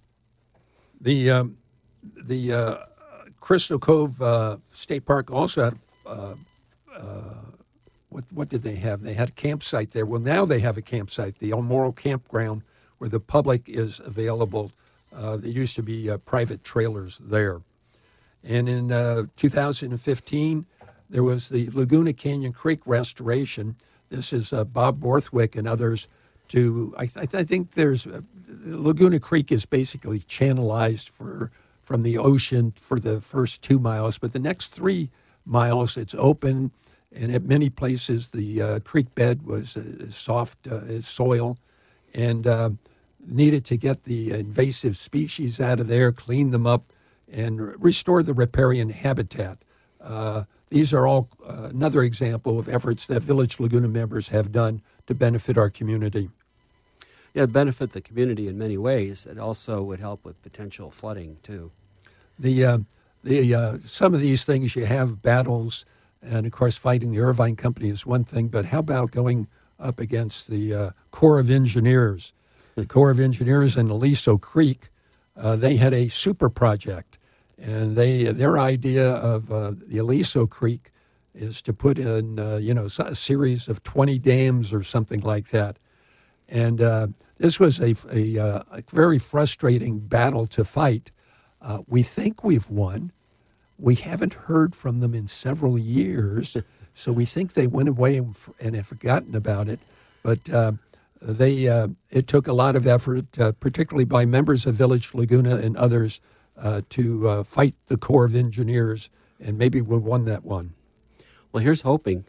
The um, the uh, Crystal Cove uh, State Park also had uh, uh, what what did they have? They had a campsite there. Well, now they have a campsite, the El Morro Campground, where the public is available. Uh, there used to be uh, private trailers there. And in uh, two thousand fifteen, there was the Laguna Canyon Creek restoration. This is uh, Bob Borthwick and others to, I, I I think there's, uh, Laguna Creek is basically channelized for from the ocean for the first two miles, but the next three miles it's open, and at many places the uh, creek bed was uh, soft uh, as soil, and uh, needed to get the invasive species out of there, clean them up, and restore the riparian habitat. Uh, these are all uh, another example of efforts that Village Laguna members have done to benefit our community. Yeah, benefit the community in many ways. It also would help with potential flooding too. The uh, the uh, some of these things you have battles, and of course fighting the Irvine Company is one thing. But how about going up against the uh, Corps of Engineers? The Corps of Engineers in Aliso Creek, uh, they had a super project, and they their idea of uh, the Aliso Creek is to put in uh, you know a series of twenty dams or something like that. And uh, this was a, a, uh, a very frustrating battle to fight. Uh, we think we've won. We haven't heard from them in several years, so we think they went away and, and have forgotten about it. But uh, they uh, it took a lot of effort, uh, particularly by members of Village Laguna and others, uh, to uh, fight the Corps of Engineers, and maybe we won that one. Well, here's hoping.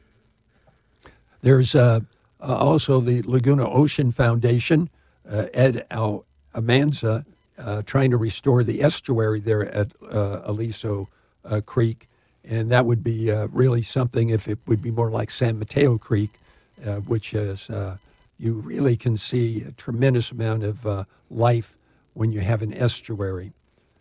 There's uh, uh, also the Laguna Ocean Foundation, uh, Ed Al- Almanza, uh, trying to restore the estuary there at uh, Aliso uh, Creek, and that would be uh, really something if it would be more like San Mateo Creek, uh, which is, uh, you really can see a tremendous amount of uh, life when you have an estuary.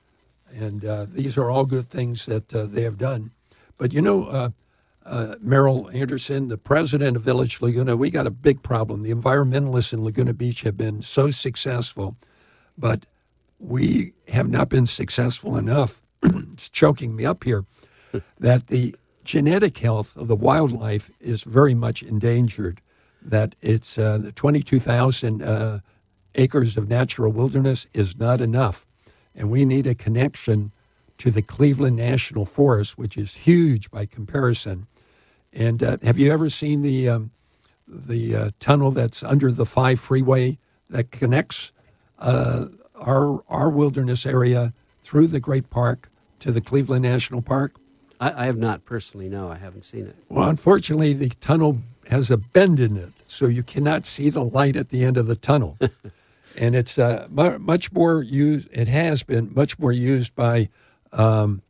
And uh, these are all good things that uh, they have done. But, you know, uh, uh, Merrill Anderson, the president of Village Laguna, we got a big problem. The environmentalists in Laguna Beach have been so successful, but we have not been successful enough, it's choking me up here, that the genetic health of the wildlife is very much endangered, that it's uh, the twenty-two thousand uh, acres of natural wilderness is not enough. And we need a connection to the Cleveland National Forest, which is huge by comparison. And uh, have you ever seen the um, the uh, tunnel that's under the five freeway that connects uh, our our wilderness area through the Great Park to the Cleveland National Park? I, I have not personally, no, I haven't seen it. Well, unfortunately, the tunnel has a bend in it, so you cannot see the light at the end of the tunnel. And it's uh, mu- much more used, it has been much more used by um,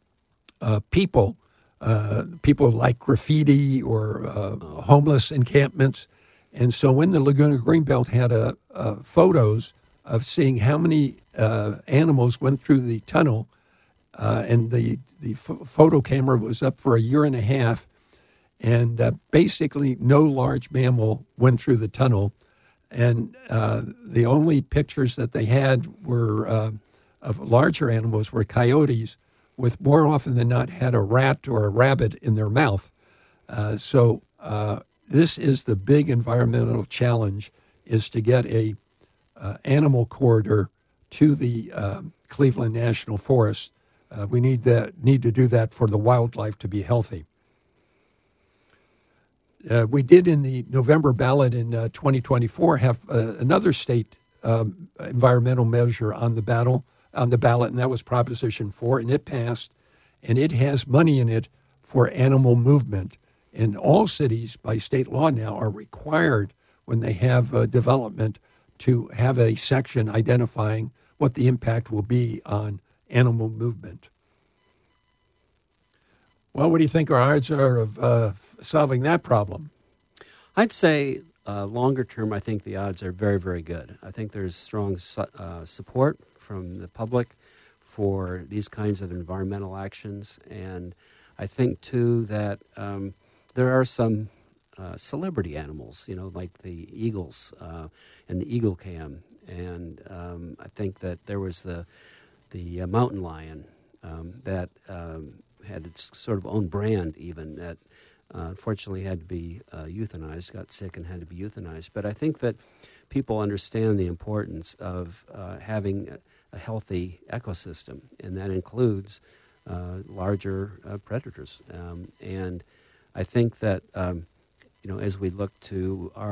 uh, people, uh, people like graffiti or uh, oh. homeless encampments. And so when the Laguna Greenbelt had uh, uh, photos of seeing how many uh, animals went through the tunnel, uh, and the, the ph- photo camera was up for a year and a half, and uh, basically no large mammal went through the tunnel. And uh, the only pictures that they had were uh, of larger animals were coyotes, with more often than not had a rat or a rabbit in their mouth. Uh, so uh, this is the big environmental challenge, is to get a uh, animal corridor to the uh, Cleveland National Forest. Uh, we need that need to do that for the wildlife to be healthy. Uh, we did in the November ballot in uh, twenty twenty-four have uh, another state um, environmental measure on the battle on the ballot, and that was Proposition four, and it passed, and it has money in it for animal movement. And all cities, by state law now, are required when they have uh, development to have a section identifying what the impact will be on animal movement. Well, what do you think our odds are of uh, solving that problem? I'd say uh, longer term, I think the odds are very, very good. I think there's strong su- uh, support from the public for these kinds of environmental actions. And I think, too, that um, there are some uh, celebrity animals, you know, like the eagles uh, and the eagle cam. And um, I think that there was the, the uh, mountain lion um, that... Um, had its sort of own brand even that uh, unfortunately had to be uh, euthanized, got sick and had to be euthanized. But I think that people understand the importance of uh, having a, a healthy ecosystem, and that includes uh, larger uh, predators. Um, and I think that, um, you know, as we look to our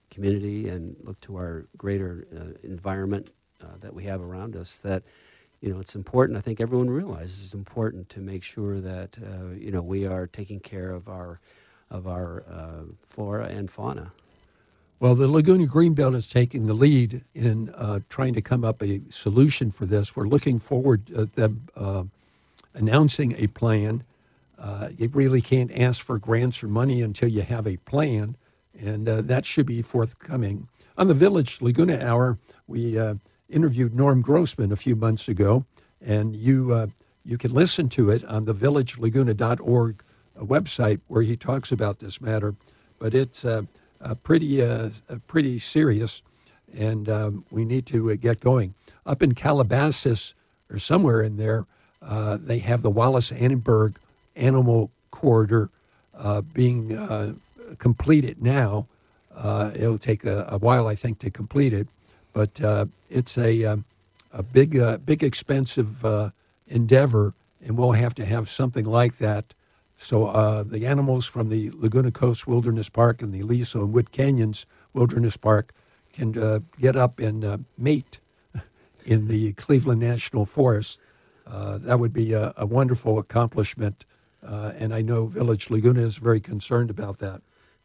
community and look to our greater uh, environment uh, that we have around us, that, you know, it's important. I think everyone realizes it's important to make sure that, uh, you know, we are taking care of our, of our uh, flora and fauna. Well, the Laguna Greenbelt is taking the lead in uh, trying to come up a solution for this. We're looking forward to them uh, announcing a plan. Uh, you really can't ask for grants or money until you have a plan, and uh, that should be forthcoming. On the Village Laguna Hour, we uh, interviewed Norm Grossman a few months ago, and you uh, you can listen to it on the village laguna dot org website where he talks about this matter. But it's uh, uh, pretty uh, pretty serious, and um, we need to uh, get going. Up in Calabasas, or somewhere in there, uh, they have the Wallace-Annenberg Animal Corridor uh, being uh, completed now. Uh, it'll take a, a while, I think, to complete it, but uh, it's a um, a big, uh, big, expensive uh, endeavor, and we'll have to have something like that. So uh, the animals from the Laguna Coast Wilderness Park and the Aliso and Wood Canyons Wilderness Park can uh, get up and uh, mate in the Cleveland National Forest. Uh, that would be a, a wonderful accomplishment. Uh, and I know Village Laguna is very concerned about that.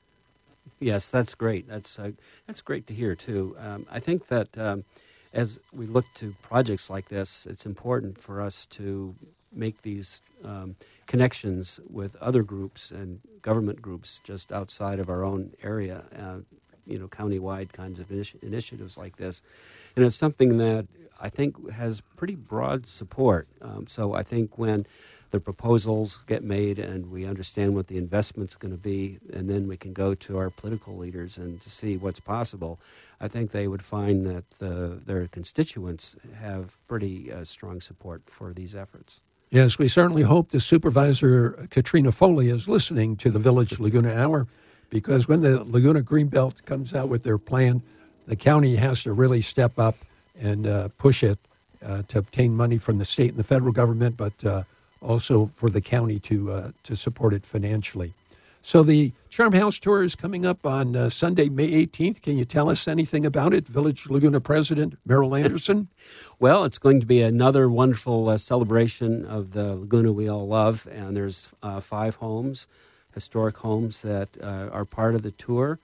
Yes, that's great. That's uh, that's great to hear, too. Um, I think that um, as we look to projects like this, it's important for us to make these um, connections with other groups and government groups just outside of our own area, uh, you know, county-wide kinds of initi- initiatives like this. And it's something that I think has pretty broad support. Um, so I think when the proposals get made and we understand what the investment's going to be, and then we can go to our political leaders and to see what's possible, I think they would find that uh, their constituents have pretty uh, strong support for these efforts. Yes, we certainly hope the Supervisor Katrina Foley is listening to the Village Laguna Hour, because when the Laguna Greenbelt comes out with their plan, the county has to really step up and uh, push it uh, to obtain money from the state and the federal government, but uh, also for the county to uh, to support it financially. So the Charm House Tour is coming up on uh, Sunday, May eighteenth. Can you tell us anything about it, Village Laguna President Merrill Anderson? Well, it's going to be another wonderful uh, celebration of the Laguna we all love, and there's uh, five homes, historic homes that uh, are part of the tour,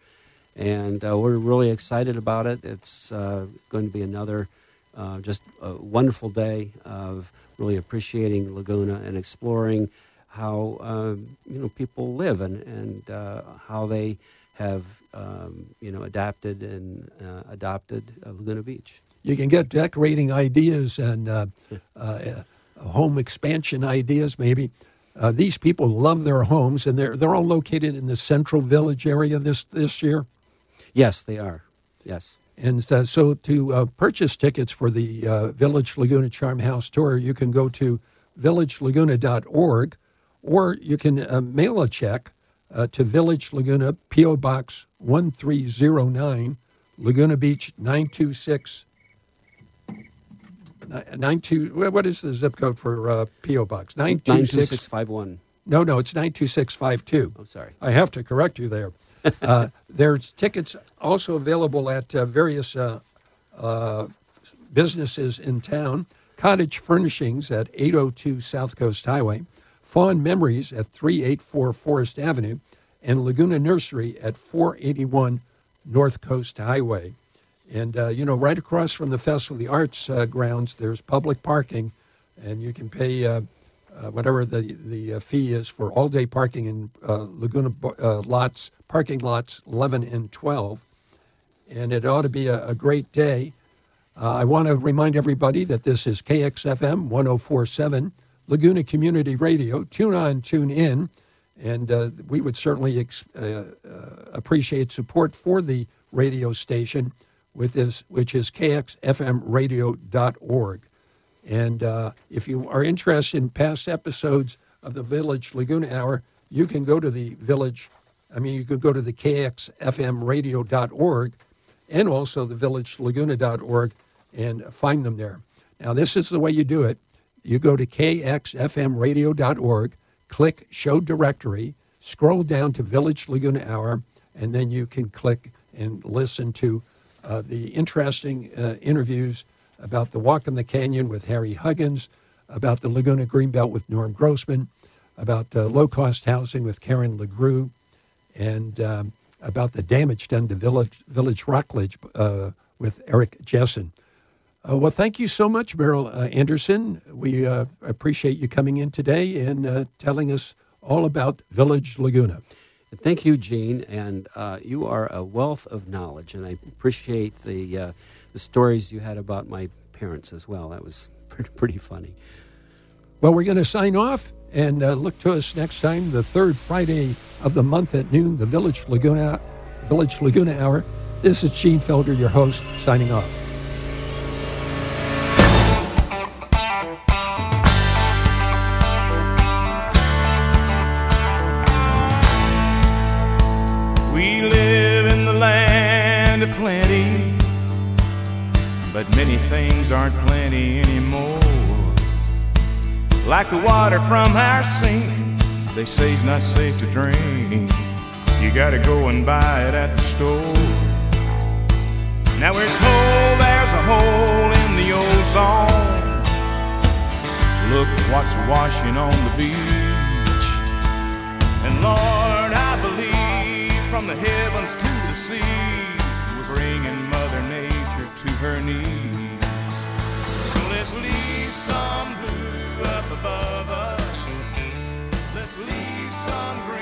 and uh, we're really excited about it. It's uh, going to be another uh, just a wonderful day of really appreciating Laguna and exploring how um, you know people live and and uh, how they have um, you know adapted and uh, adopted uh, Laguna Beach. You can get decorating ideas and uh, uh, home expansion ideas, maybe. Uh, these people love their homes, and they're they're all located in the Central Village area this this year. Yes, they are. Yes. And uh, so to uh, purchase tickets for the uh, Village Laguna Charm House Tour, you can go to village laguna dot org, or you can uh, mail a check uh, to Village Laguna, P O. Box one three zero nine, Laguna Beach nine two six. Nine two. What is the zip code for uh, P O. Box? Nine two six five one. No, no, it's nine two six five two. I'm sorry. I have to correct you there. uh, there's tickets also available at uh, various uh, uh, businesses in town. Cottage Furnishings at eight oh two South Coast Highway, Fawn Memories at three eighty-four Forest Avenue, and Laguna Nursery at four eighty-one North Coast Highway. And, uh, you know, right across from the Festival of the Arts uh, grounds, there's public parking, and you can pay uh, uh, whatever the, the uh, fee is for all-day parking in uh, Laguna uh, lots, parking lots eleven and twelve. And it ought to be a, a great day. Uh, I want to remind everybody that this is K X F M one oh four point seven, Laguna Community Radio. Tune on, tune in, and uh, we would certainly ex- uh, uh, appreciate support for the radio station, with this, which is K X F M radio dot org. And uh, if you are interested in past episodes of the Village Laguna Hour, you can go to the Village, I mean, you could go to the K X F M radio dot org and also the village laguna dot org and find them there. Now, this is the way you do it. You go to K X F M radio dot org, click Show Directory, scroll down to Village Laguna Hour, and then you can click and listen to uh, the interesting uh, interviews about the Walk in the Canyon with Harry Huggins, about the Laguna Greenbelt with Norm Grossman, about uh, low-cost housing with Karen LeGroux, and um, about the damage done to Village, Village Rockledge uh, with Eric Jessen. Uh, well, thank you so much, Merrill uh, Anderson. We uh, appreciate you coming in today and uh, telling us all about Village Laguna. Thank you, Gene, and uh, you are a wealth of knowledge, and I appreciate the uh, the stories you had about my parents as well. That was pretty, pretty funny. Well, we're going to sign off and uh, look to us next time, the third Friday of the month at noon, the Village Laguna Village Laguna Hour. This is Gene Felder, your host, signing off. We live in the land of plenty, but many things aren't plenty anymore. Like the water from our sink, they say it's not safe to drink. You gotta go and buy it at the store. Now we're told there's a hole in the ozone. Look what's washing on the beach. And Lord, I believe from the heavens to the seas, we're bringing Mother Nature to her knees. So let's leave some blue up above us. Let's leave some green